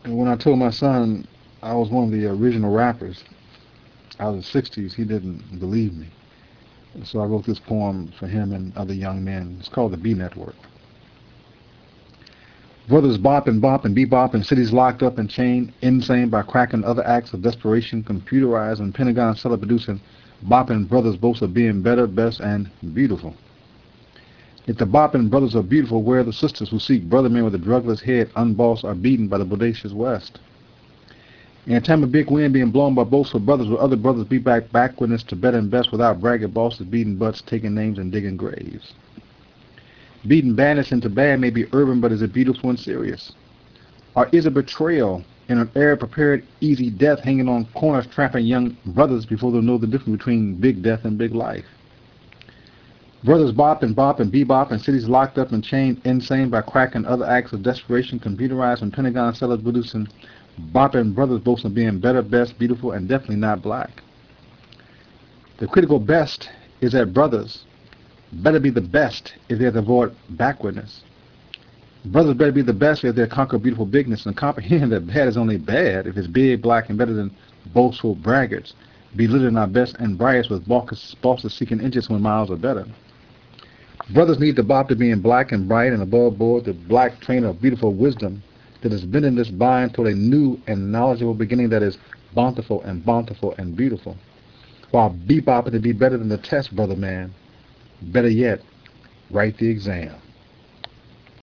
And when I told my son I was one of the original rappers out of the 60s, he didn't believe me. So I wrote this poem for him and other young men. It's called The B Network. Brothers bop and bebop in cities locked up and chained, insane by cracking other acts of desperation, computerized and Pentagon cellar producing, bopping brothers boast of being better, best, and beautiful. If the bopping brothers are beautiful, where are the sisters who seek brother men with a drugless head, unbossed, are beaten by the bodacious West? In a time of big wind being blown by boastful brothers, will other brothers be backwardness to better and best without bragging bosses, beating butts, taking names, and digging graves? Beating badness into bad may be urban, but is it beautiful and serious? Or is it betrayal in an air prepared easy death hanging on corners trapping young brothers before they'll know the difference between big death and big life? Brothers bop and bebop in cities locked up and chained insane by cracking other acts of desperation, computerized and Pentagon sellers producing bopping brothers boasting of being better, best, beautiful, and definitely not black. The critical best is that brothers better be the best if they're to avoid backwardness. Brothers better be the best if they conquer beautiful bigness and comprehend that bad is only bad if it's big, black, and better than boastful braggarts, belittling our best and brightest with bosses seeking inches when miles are better. Brothers need the bop to being black and bright and above board, the black train of beautiful wisdom that is bending this bind toward a new and knowledgeable beginning that is bountiful and beautiful. While bebopping to be better than the test, brother man. Better yet, write the exam.